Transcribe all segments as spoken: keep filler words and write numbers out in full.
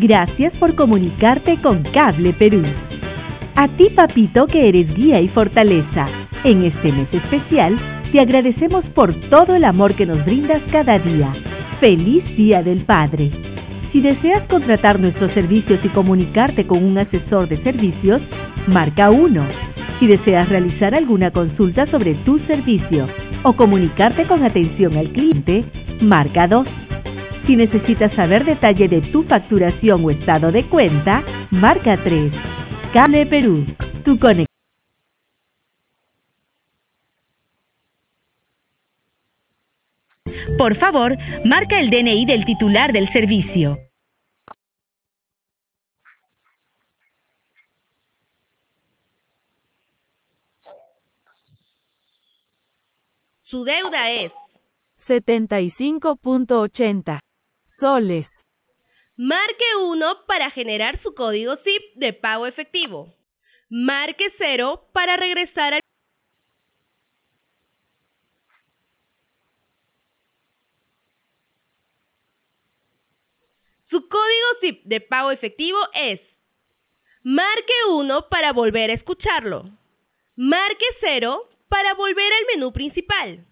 Gracias por comunicarte con Cable Perú. A ti, papito, que eres guía y fortaleza, en este mes especial, te agradecemos por todo el amor que nos brindas cada día. ¡Feliz Día del Padre! Si deseas contratar nuestros servicios y comunicarte con un asesor de servicios, marca uno. Si deseas realizar alguna consulta sobre tu servicio o comunicarte con atención al cliente, marca dos. Si necesitas saber detalle de tu facturación o estado de cuenta, marca tres. Cable Perú, tu conexión. Por favor, marca el D N I del titular del servicio. Su deuda es setenta y cinco punto ochenta soles. Marque uno para generar su código S I P de pago efectivo. Marque cero para regresar al... Su código S I P de pago efectivo es... Marque uno para volver a escucharlo. Marque cero para volver al menú principal.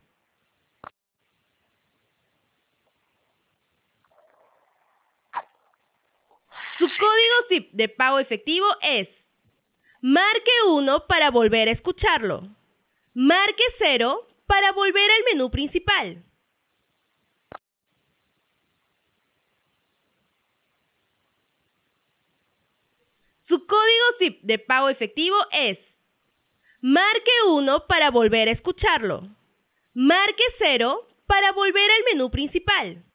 Su código S I P de pago efectivo es... Marque uno para volver a escucharlo. Marque cero para volver al menú principal. Su código S I P de pago efectivo es... Marque uno para volver a escucharlo. Marque cero para volver al menú principal.